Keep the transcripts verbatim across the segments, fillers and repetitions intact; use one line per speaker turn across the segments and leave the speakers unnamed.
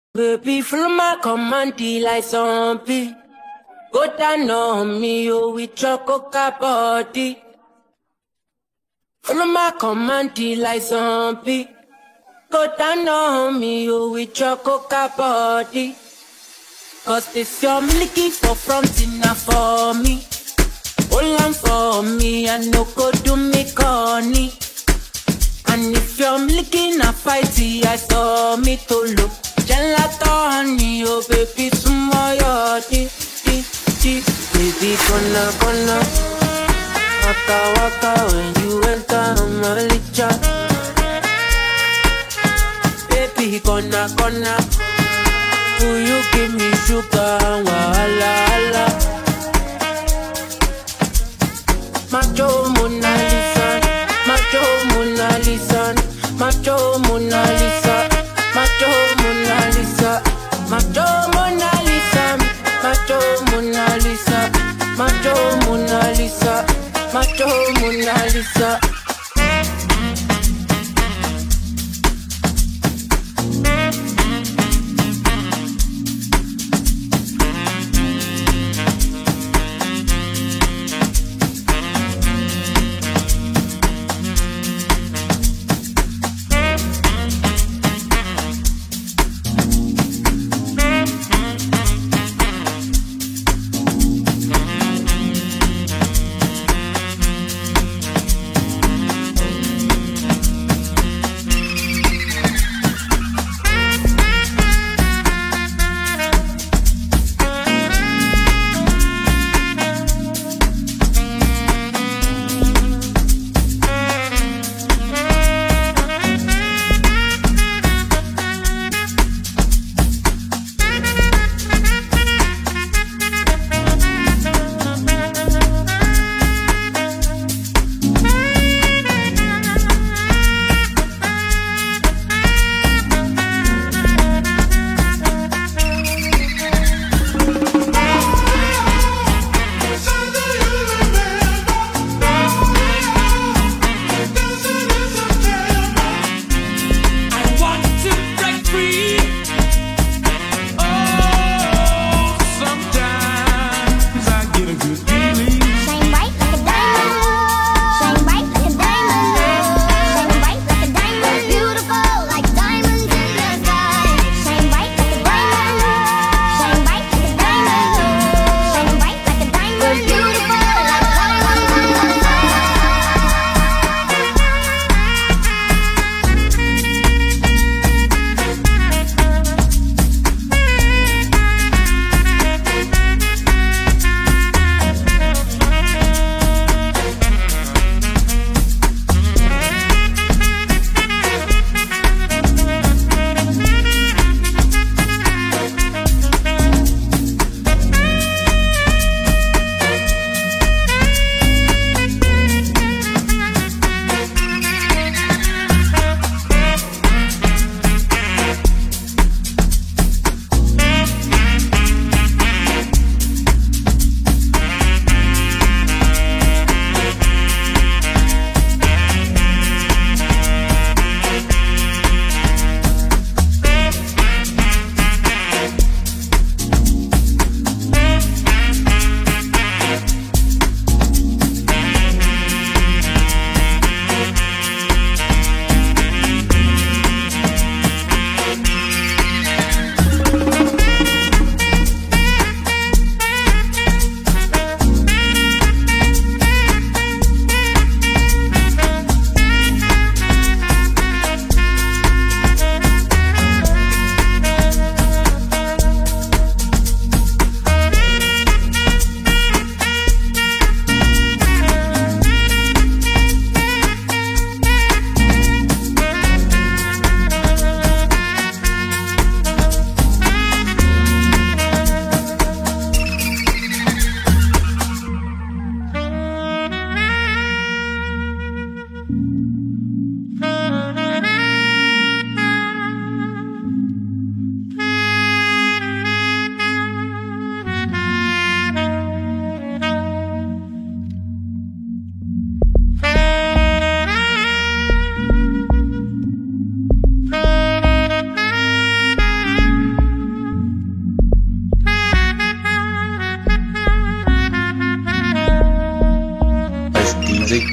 Baby, follow my command like zombie. Go down on me, oh, with your coca body. Follow my command like zombie. Go down on me, oh, with your coca body. Cause this your milky for front enough for me. Hold on for me, I no go do me corny. And if you're milking a fighty, I saw me to look. Gelato honey, oh baby, sumo yo di, di, di. Baby, gonna, gonna waka, waka when you enter my licha. Baby, gonna, gonna will you give me sugar and wahala, hala. Macho Mona Lisa, Macho Mona Lisa, Macho Mona Lisa, Macho Mona Lisa, Macho Mona Lisa, Macho Mona Lisa, Macho Mona Lisa, Macho Mona Lisa.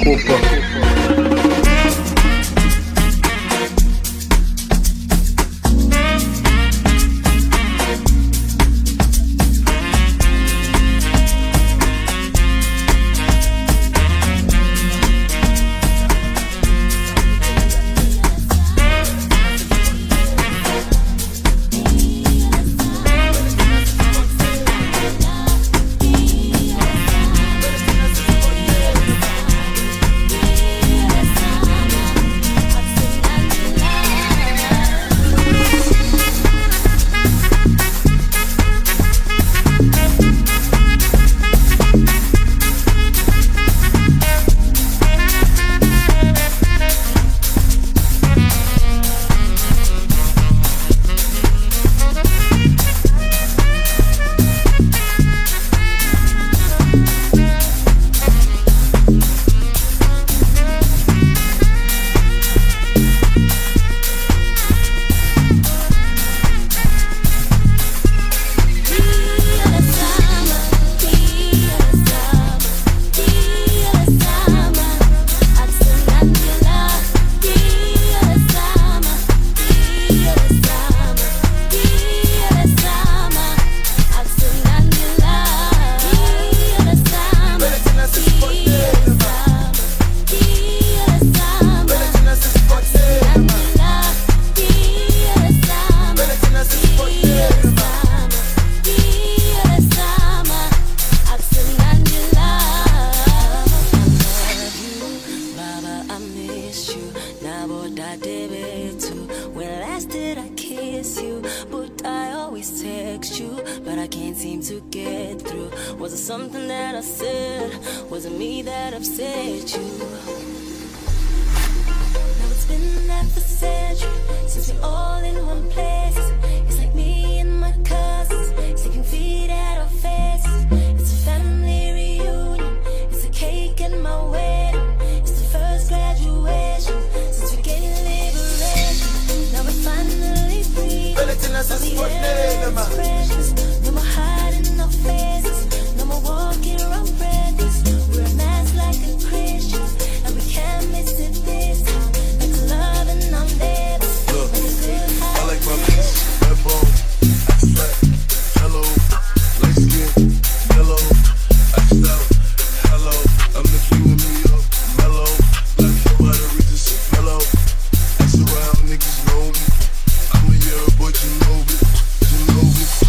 Niggas know me. I'm a year, but you know it. You know it.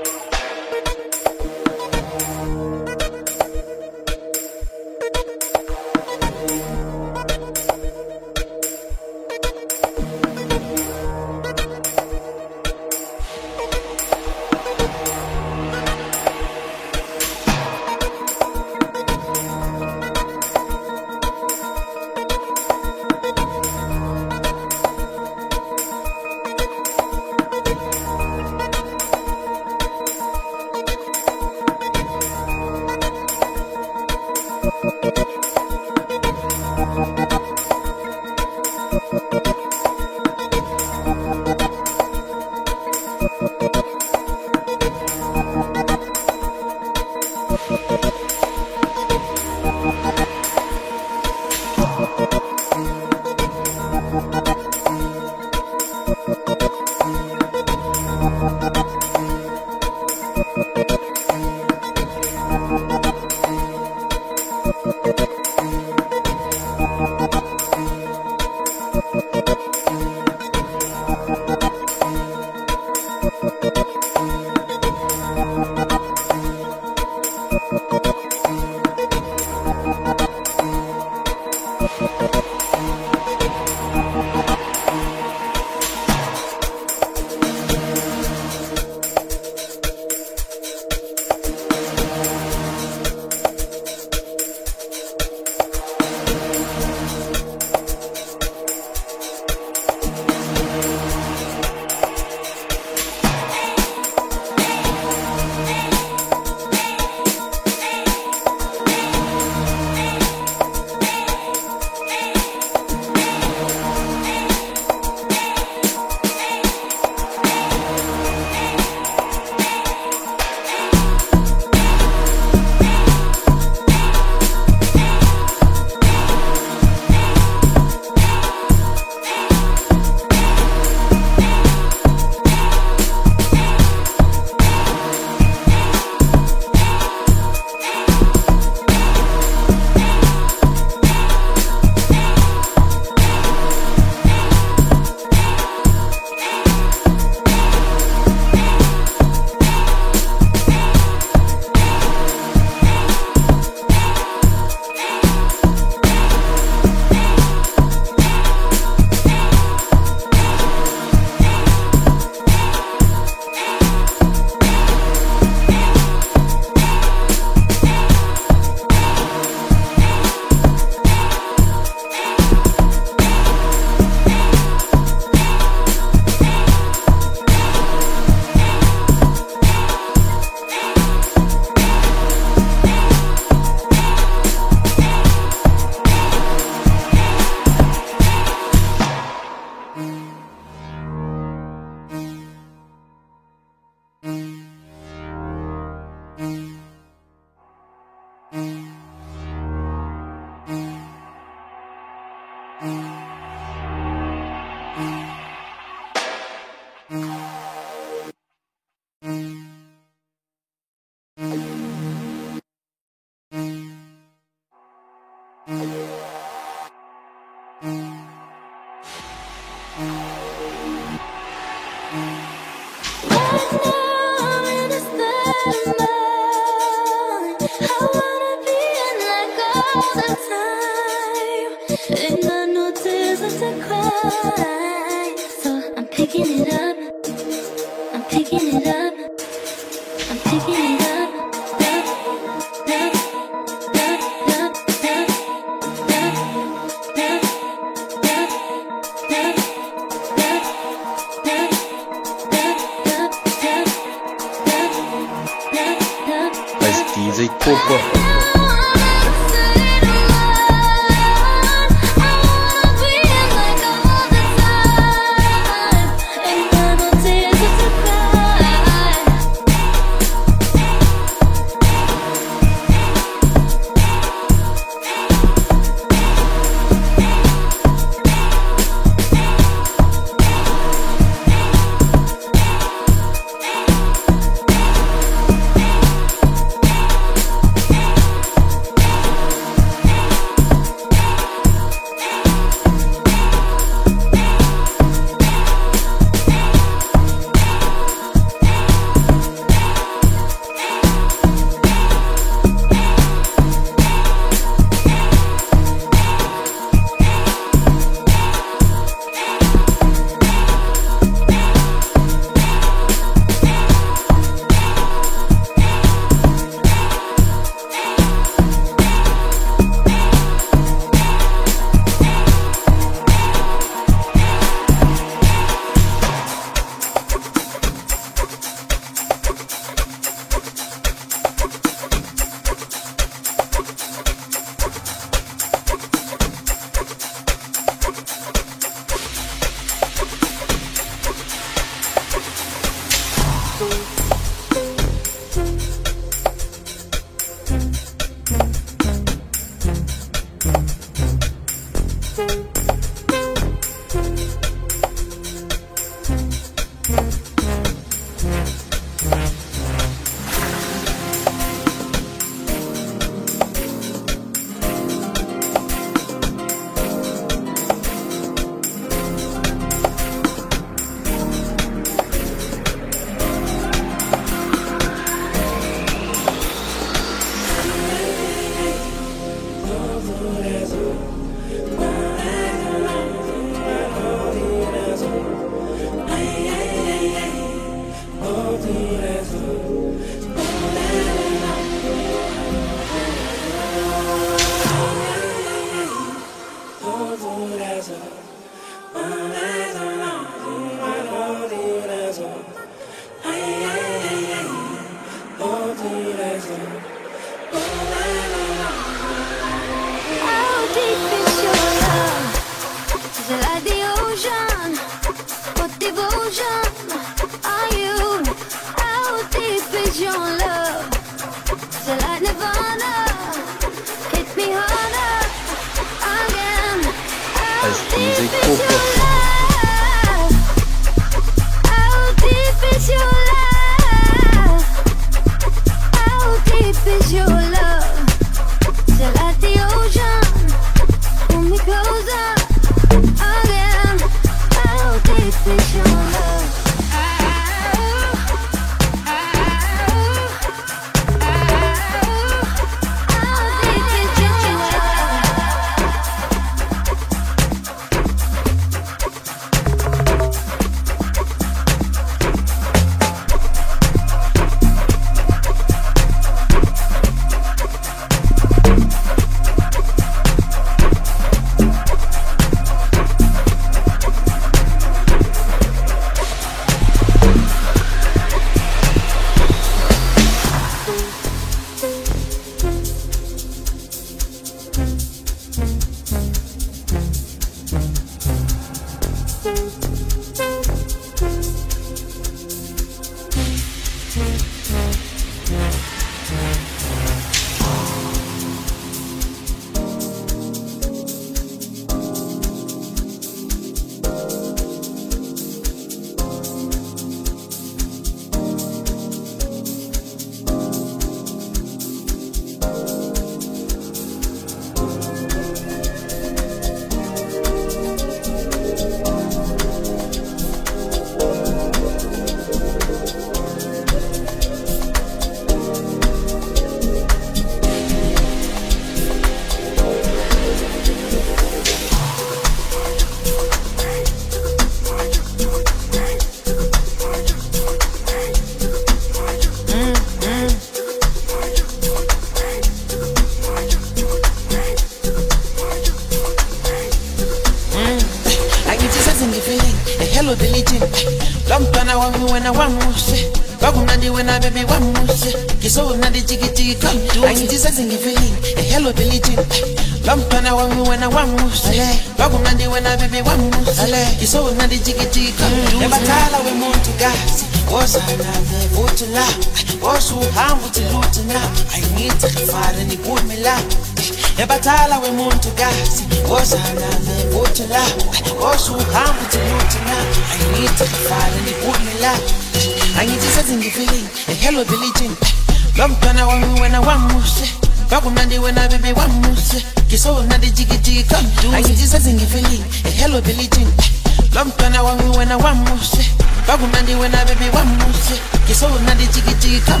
hello Billie Jean. Lompana wangu wena wamuse. Bagunandi wena baby wamuse. Kiso nadi jiggy jiggy come do. I need this thing feeling. Hello Billie Jean. Lompana wangu wena wamuse. Bagunandi wena baby wamuse. Kiso nadi jiggy jiggy come do. Nebatala we muntu gas. Osa na vutula. Osu hambu tilutuna. I need to find any good me la. Nebatala we muntu gas. Osa na vutula. Osu hambu tilutuna. I need to find any good me la. I need to say the feeling. Hello Billie Jean. Lompana wangu wena wamuse. Bagunandi wena baby wamuse. Kiso nadi jiggy jiggy come do. I need to say the feeling. Hello Billie Jean. Lompana wangu wena wamuse. Bagunandi wena baby wamuse. Kiso nadi jiggy jiggy come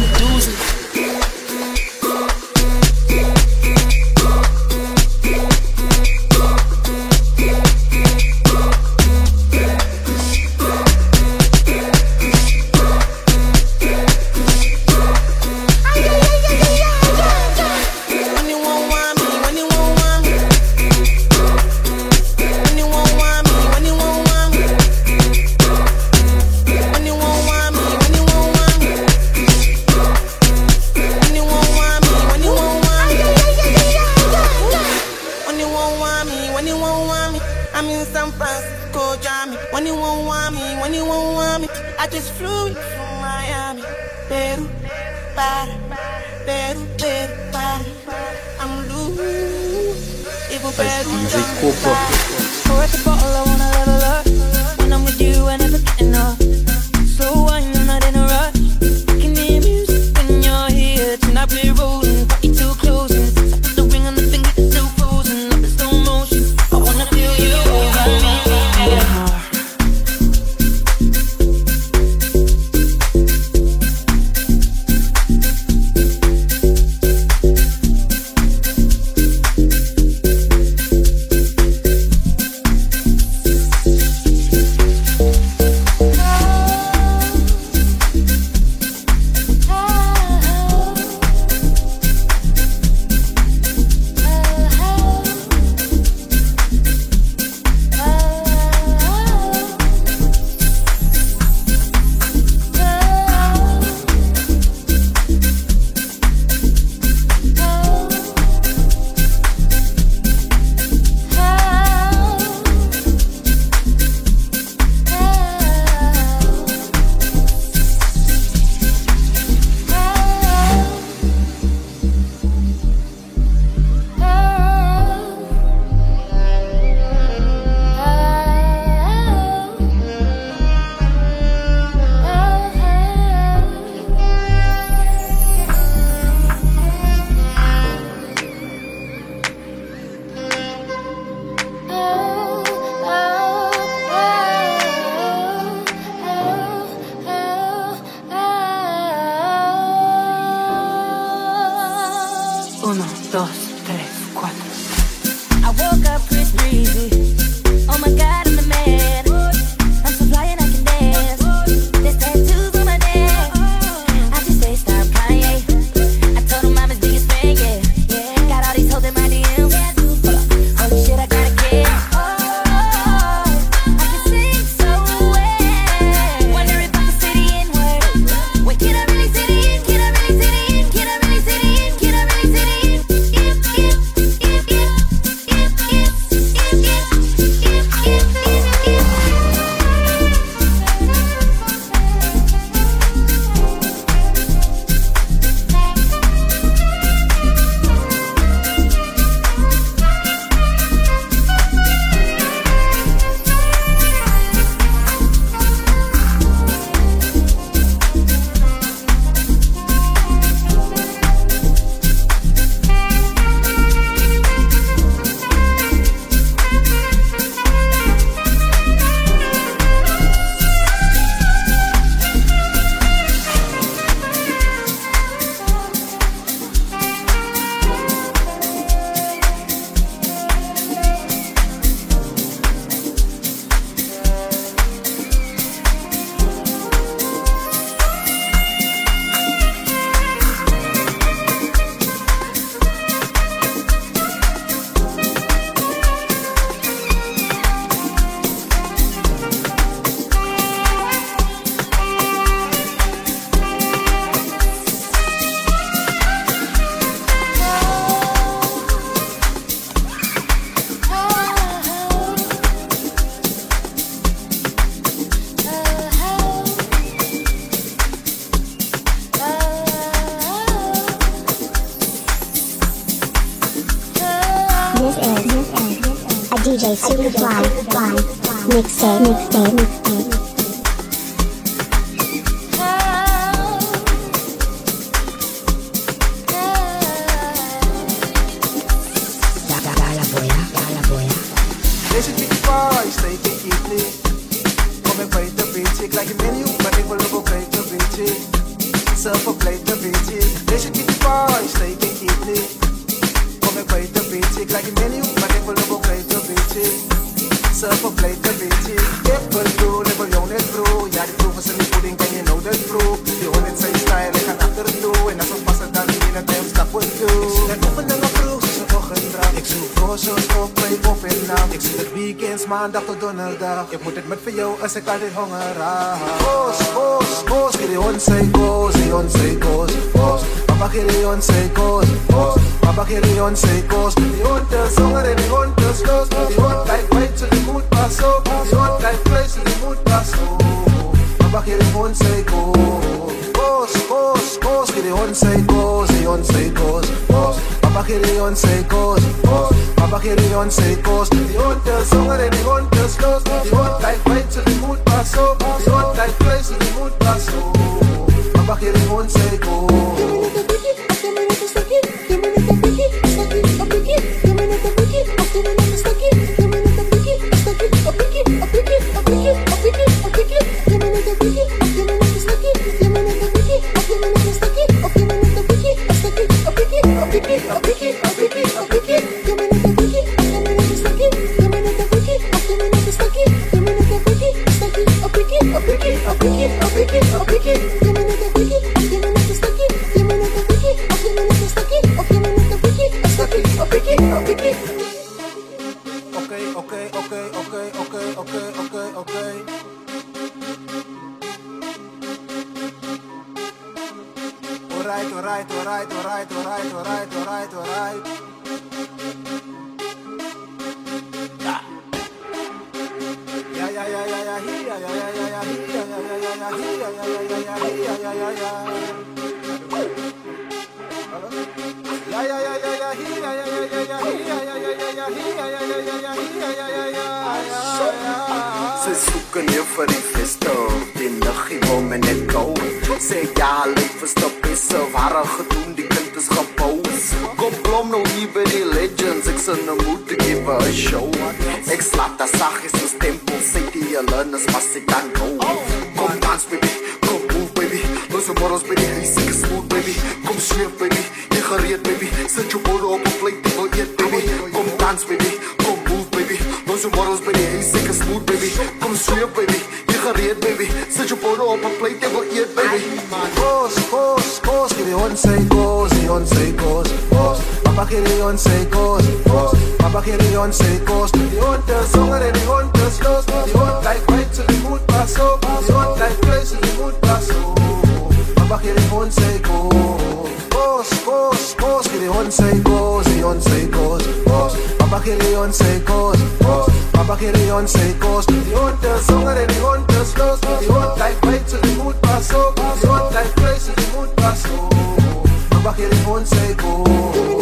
do.
Yeah. D J Superfly, fly, mixtape, mixtape, mixtape.
Deze tikkie boy, steek ik niet niet. Kom ik bij de beach, ik lijk je menu, maar ik wil ook bij de beach. Zelf op bij de beach. Deze tikkie boy, steek ik niet niet. Kom ik bij de beach, ik lijk je menu, maar ik wil ook bij de beach. Zelf op bij de beach. Ik wil doen, ik wil jou net bro. Ja, die proeven zijn niet pudding, kan je nou dat bro. Die horen het zijn style, ik ga achter het toe. En als we passen dan in het time, stap het toe. Ik zie dat oefenen op bro, ze zijn ochtenddrang. Ik zoek roosjes op, play op en naam. Ik zie het weekends, maandag tot donderdag. Ik moet het met voor jou als ik altijd honger raak. Goos, goos, goos, kiri on say goos, die on say goos, goos. Papa kiri on say goos, goos. Papa kiri on say goos. Die hond is honger en die hond is los. Die hond lijkt wijd, so die moet pas op. Die hond lijkt vlees, so die moet pas op. Papa kiri on say goos, goos, goos, goos. Kiri on say goos, die on say goos, goos. Papa kiri on say goos, goos. Papa kiri on say goos. Die hond is honger en die hond is los. Die hond lijkt wijd, so die moet pas op. Die hond lijkt vlees, so die moet pas op. Papa kiri on say goos.
Ze zoeken je vir die festival, die nuggie wil my net kou. Sê ja, leef verstop is so ware gedoen, die kind is gepous. Kom blom nou hier by die legends, ek sê nou moet te give a show. Ek slaap da saggies so stempel, sê die learners mas ek dan go. Kom dans baby, kom move baby, los morals baby, hy sê smooth baby. Kom sweef baby, jy gereed baby, sit jou bord op 'n plate, jy wil eet baby. Kom dans baby, kom move baby, los morals baby, hy sê smooth baby. Kom sweef baby, jy gereed baby, sit jou bord op 'n plate, jy wil eet baby.
Goos, goos, goos, kiri on say goos, die on say goos, goos. Papa kiri on say goos, goos. Papa kiri on say goos. Die hond is honger en die hond is los. Die hond lijkt wijd, so die moet pas op. Die hond lijkt vlees, so die moet pas op. Papa kiri on say goos, goos, goos, goos, kiri on say goos, die on say goos, goos. Papa kiri on say goos, goos. Papa kiri on say goos. Die hond is honger en die hond is los. Die hond lijkt wijd, so die moet pas op. Die hond lijkt vlees, so die moet pas op. Papa kiri on say goos.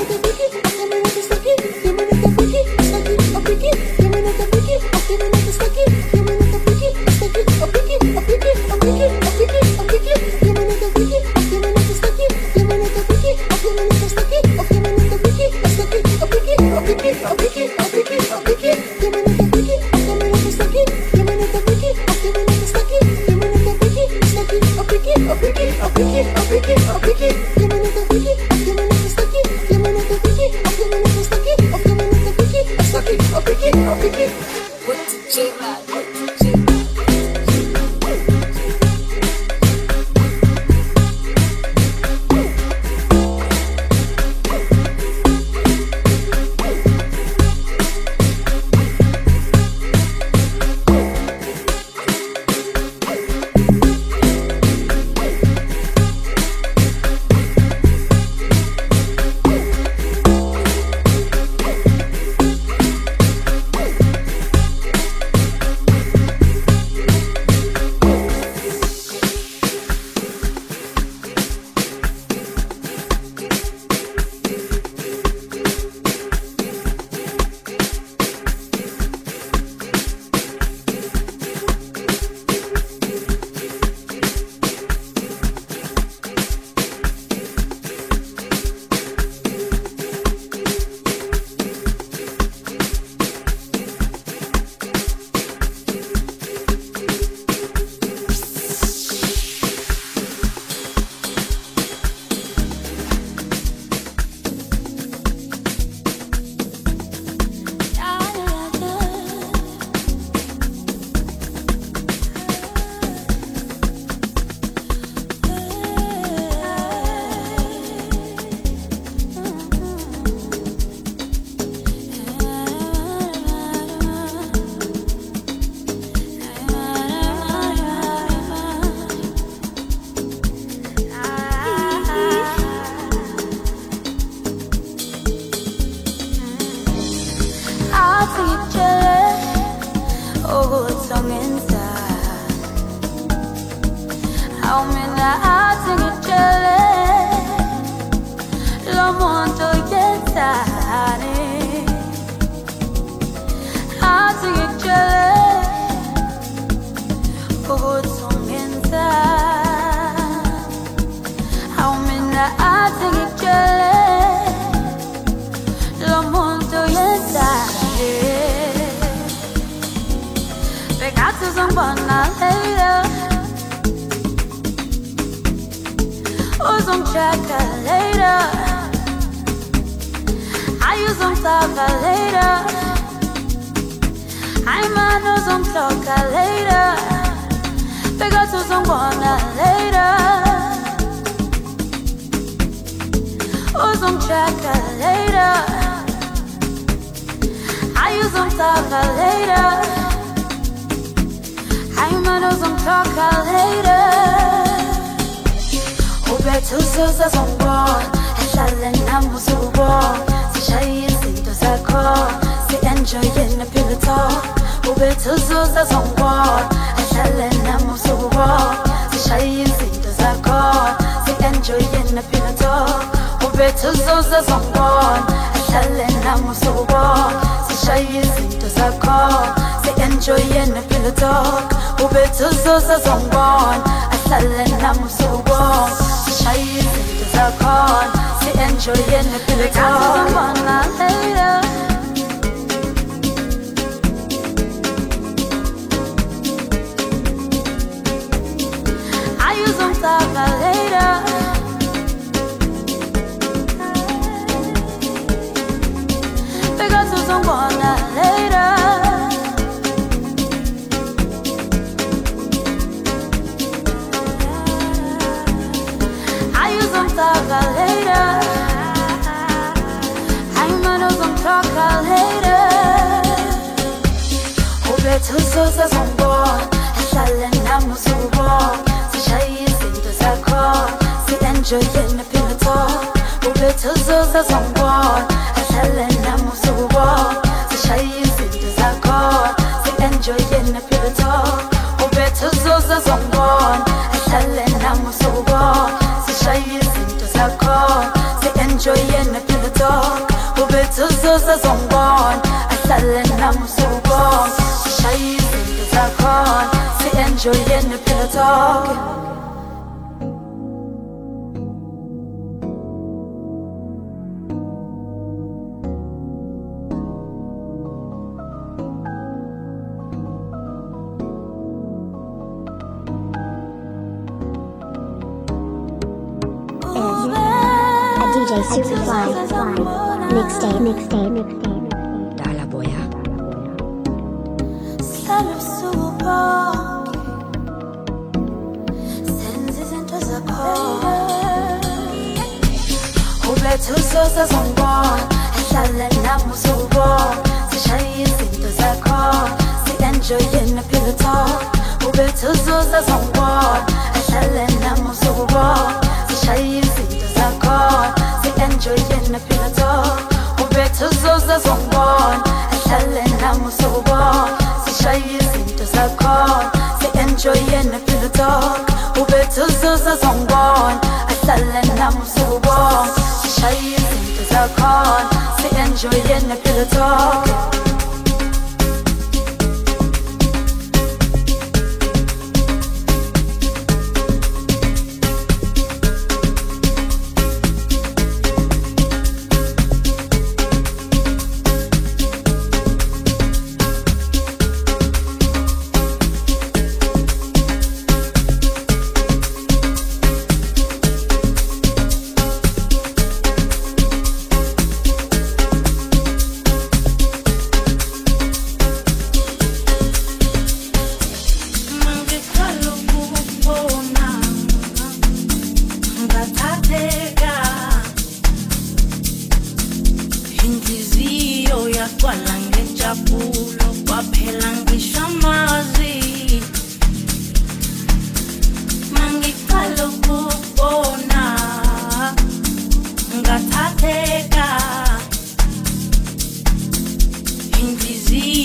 Invisível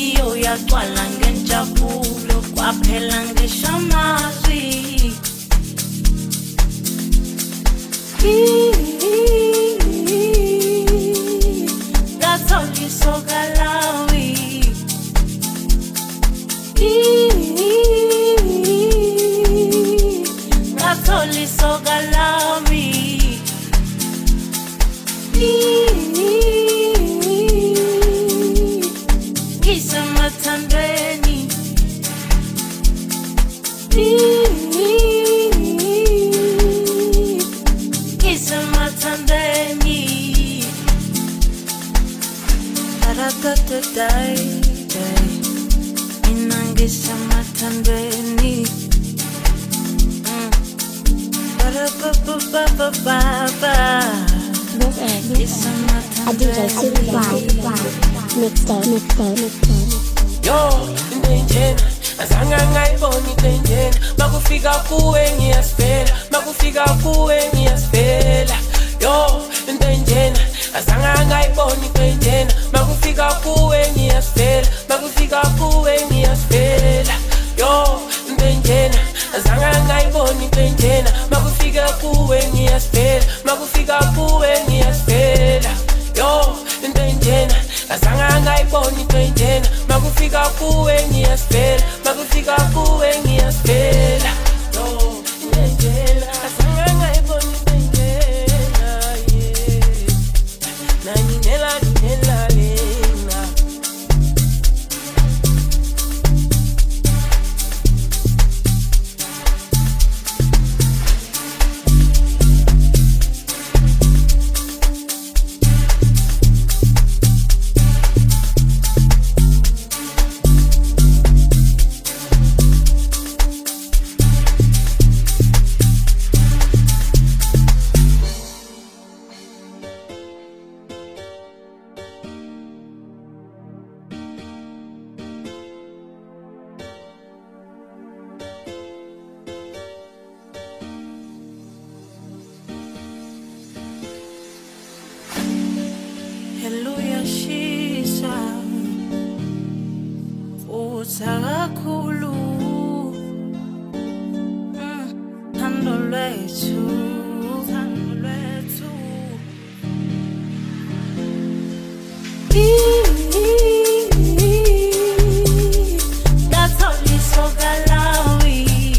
yagcwala ngenjabulo kwaphela ngisho amazwi. Ngathola isoka lawi, ngathola isoka lami, ngisemathandweni, ngisemathandweni. Aradadadai, mina ngisemathandweni. Ba-da-ba-ba-ba-ba-ba.
This is a D J Superfly mixtape, mixtape, mixtape.
Yo, intenjena azange ngayibona intenjena makufika kuwe ngiyasifela makufika kuwe ngiyasifela. Yo, intenjena azange ngayibona intenjena makufika kuwe ngiyasifela makufika kuwe ngiyasifela. Yo, intenjena azange ngayibona intenjena makufika kuwe ngiyasifela makufika kuwe ngiyasifela. Yo, intenjena azange ngayibona intenjena makufika kuwe ngiyasifela makufika kuwe ngiyasifela. Yo, intenjena azange ngayibona intenjena yeah. Na ninela ninela lena. Hallelujah shisha utakakhulu thando lwethu thando lwethu. Ngathola isoka lawi,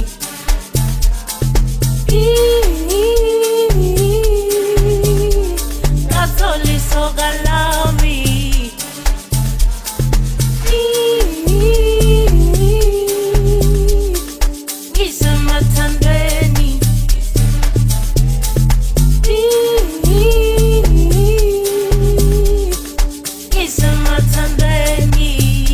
ngathola isoka lami, ngisemathandweni, ngisemathandweni.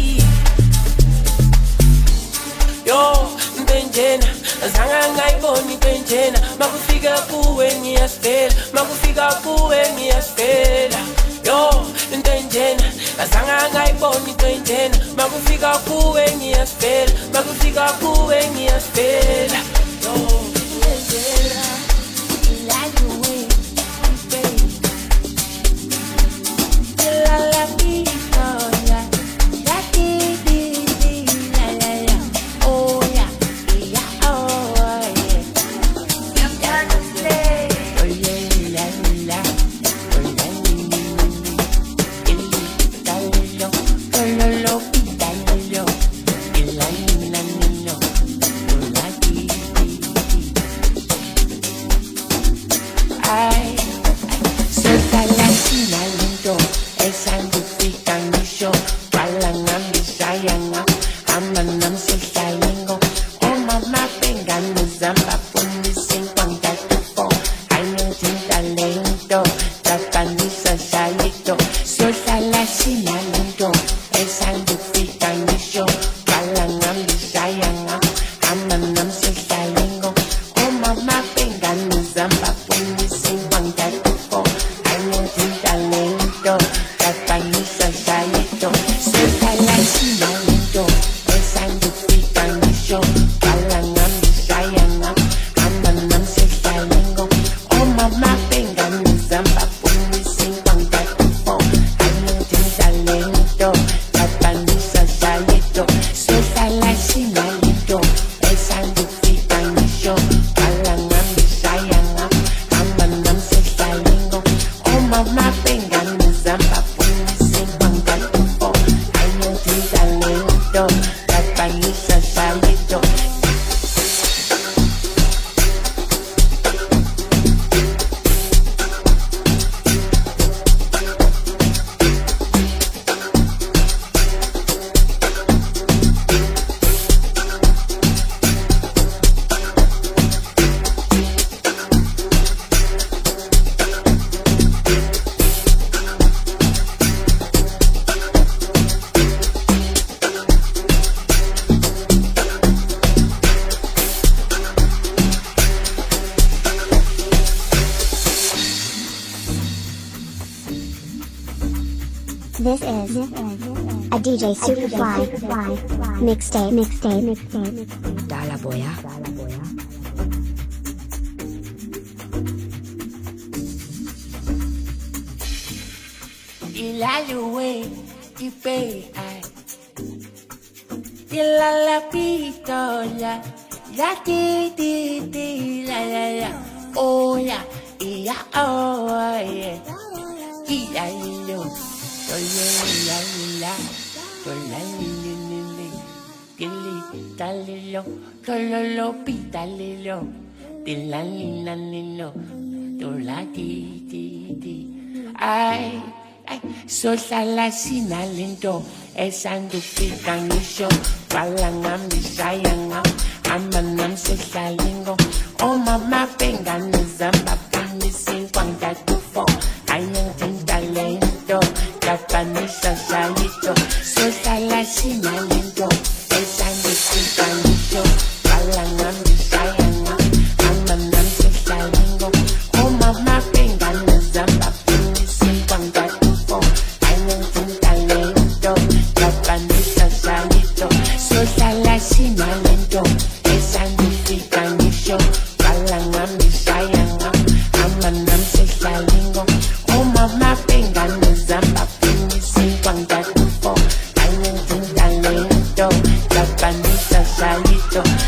Yo, intenjena azange ngayibona intenjena makufika kuwe ngiyasifela makufika kuwe ngiyasifela. Yo, intenjena azange ngayibona intenjena makufika kuwe ngiyasifela makufika kuwe ngiyasifela. Yo, intenjena like the way baby la la pito ya la di di di la la la oh yeah yeah oh yeah you gotta play oh yeah la la oh la il dallo lo lo dallo il la la lo la di ay so la sina lindo esa significa misho palangan sayang amanam sa salingo oh mama pengano zamba punising pangtatufo ayong tintalento tapanisa salito so la sina lindo esa significa misho palangan sayang amanam sa salingo oh mama pengano zamba punising pangtatufo ayong tintalento tapanisa salito so la sina lindo esa significa misho palangan sayang amanam sa salingo oh mama pengano zamba punising pangtatufo ayong tintalento tapanisa salito
talento, Japanese salito.
This is a D J Superfly mixtape, mixtape, mixtape.
Dala boya.
Ilalue, ipe, ay. La la pistola, la ti ti ti, la la la. Oh yeah, yeah, oh yeah. Yeah, yeah. Tola la, tola li li li, dili dalilo, tololo pitalilo, dilalila lilo, tola di di di. Ay, ay, sola la sinalento, esando picanillo, palangam bisayangam, amanam sesalingo. Oh mama pengan zamba pinisin kwangda tufo, ayang tintalento. Japanese salito, sosa la sinalento, esando picanillo, palangam bisayangam, amanam sesalingo. Oh mama pengan zamba pinisin kwangda tufo, ayang tintalento, Japanese salito, sosa la sinalento, esando picanillo, palangam bisayangam, amanam sesalingo. Oh mama pengan zamba Japanese salito.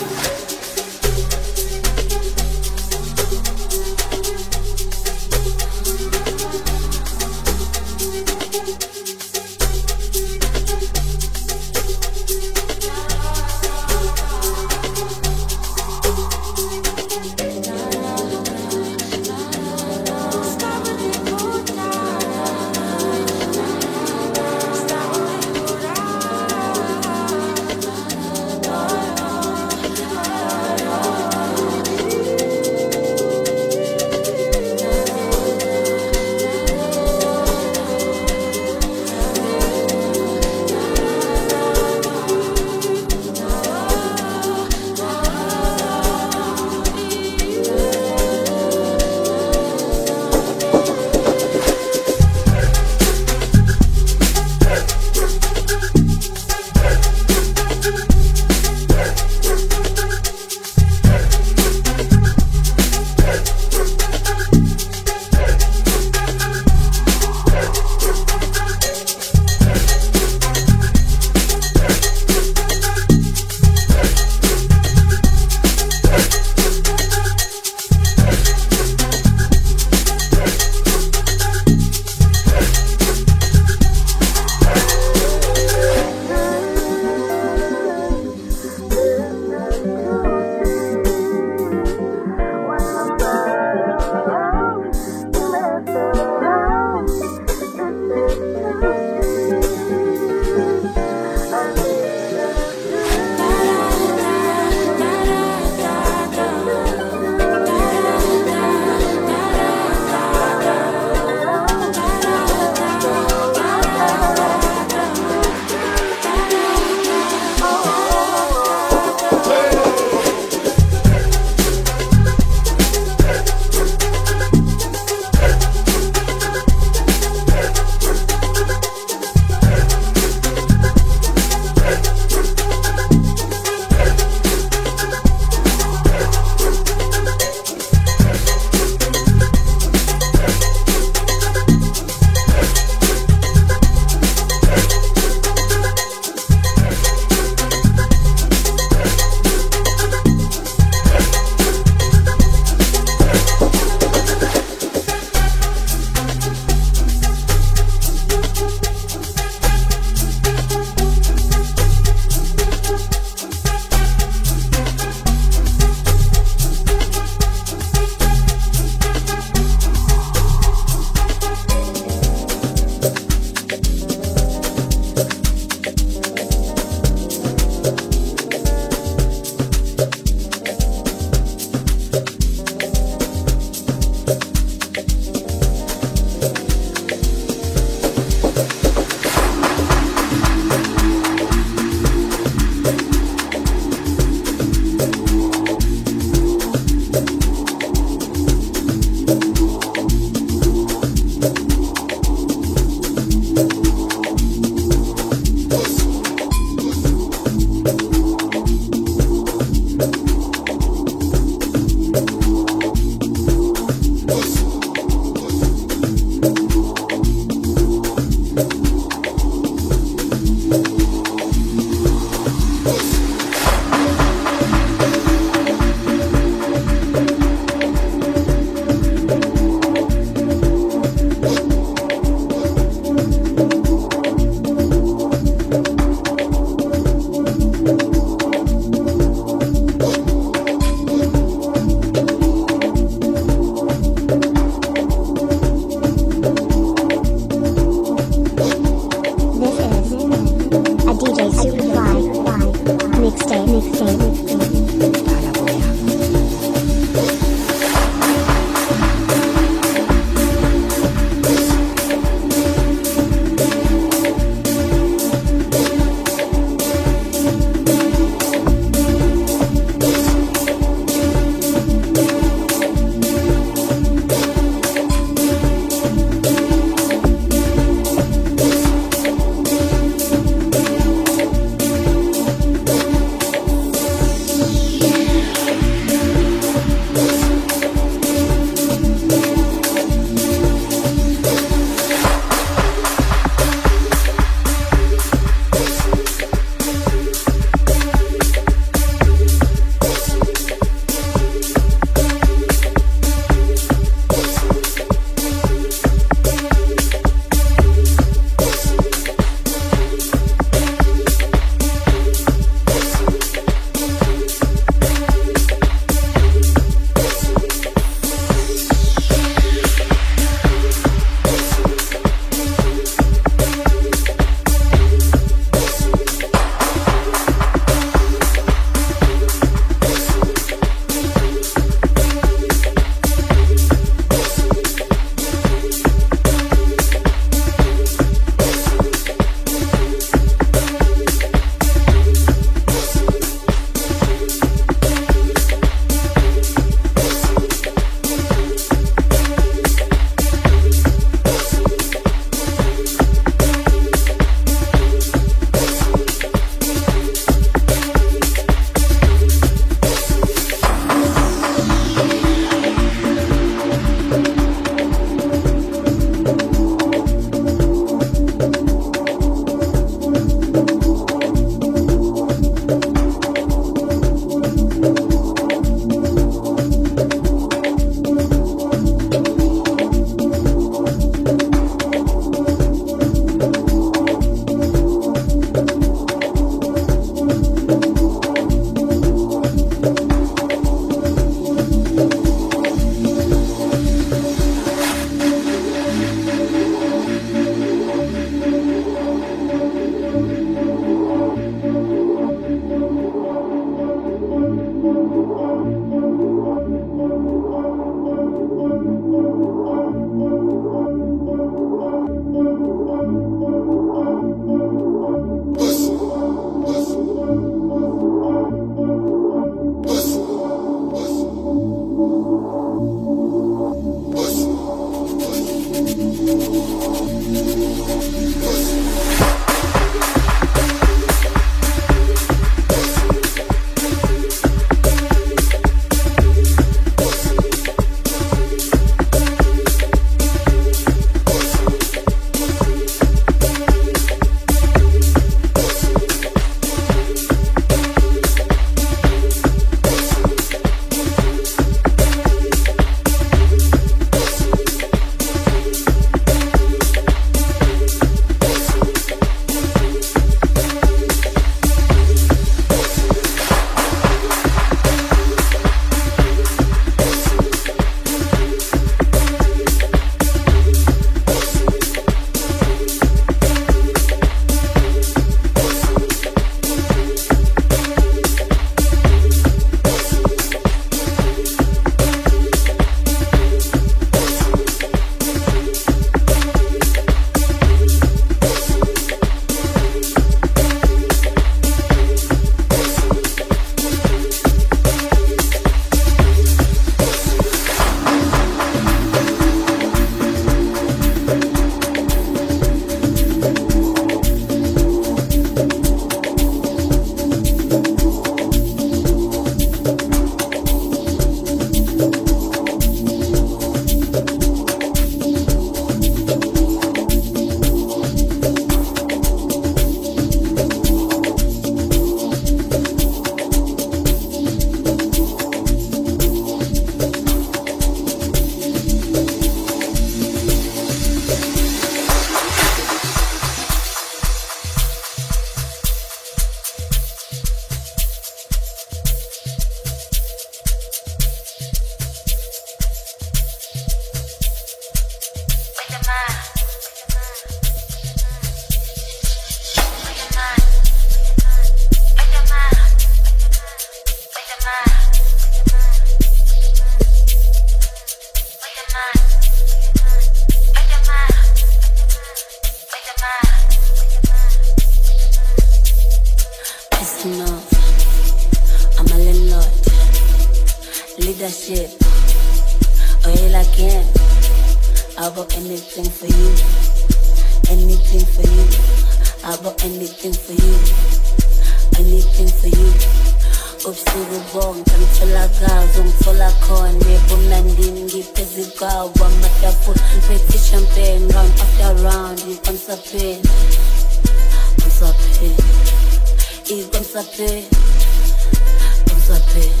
leadership. Oil again. I'll do anything for you. Anything for you. I'll do anything for you. Anything for you. Ubusibong ngithola zongithola khona ebumnandini ngiphezikwawo amatafula ngiphethe champagne round after round ikonsapheni konsapheni ikonsapheni konsapheni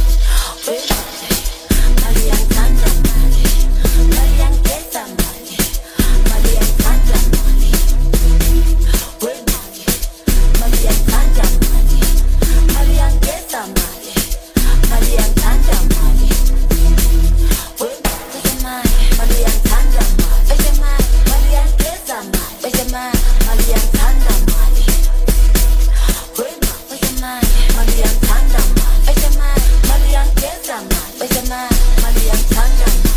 mali yangithanda mali mali yangithetha mali mali yangithanda mali mali yangithanda mali mali yangithetha mali mali yangithanda mali mali yangithanda mali mali yangithetha mali mali yangithanda mali mali yangithanda mali mali yangithetha mali mali yangithanda mali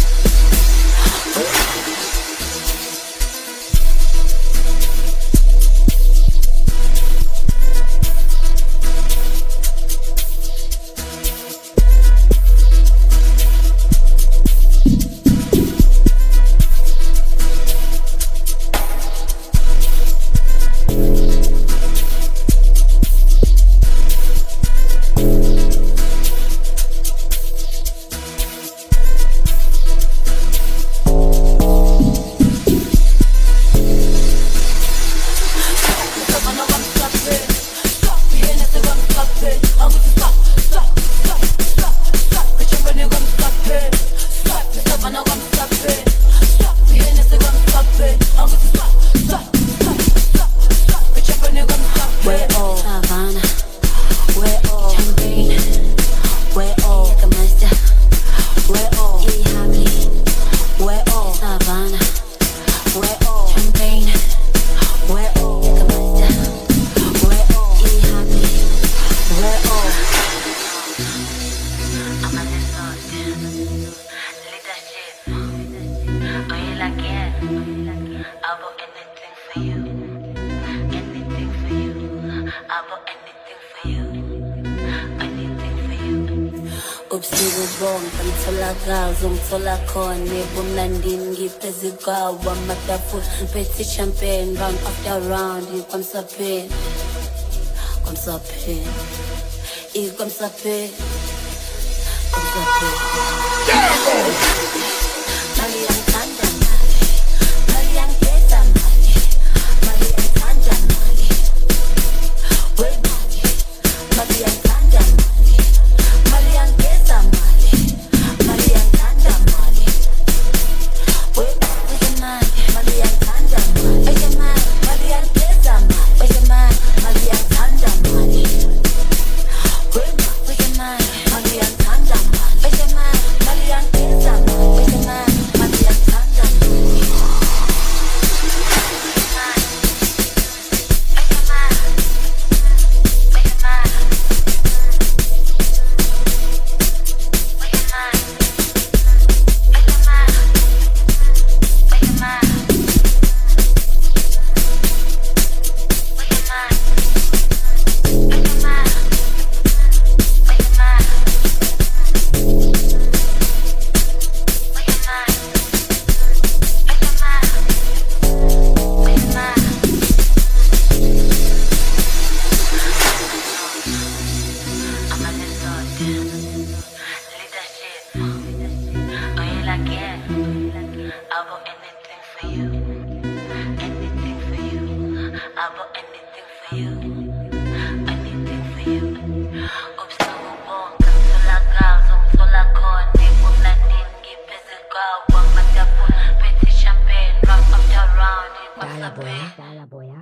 zongithola khona ebumnandini ngiphezikwawo amatafula ngiphethe champagne round after round ikonsapheni konsapheni ikonsapheni konsapheni mali yangithanda mali mali yangithetha mali mali yangithanda mali mali yangithanda mali mali yangithetha mali mali yangithanda mali mali yangithanda mali mali yangithetha mali mali yangithanda mali mali yangithanda mali mali yangithetha mali mali yangithanda
Dala boya, dala boya.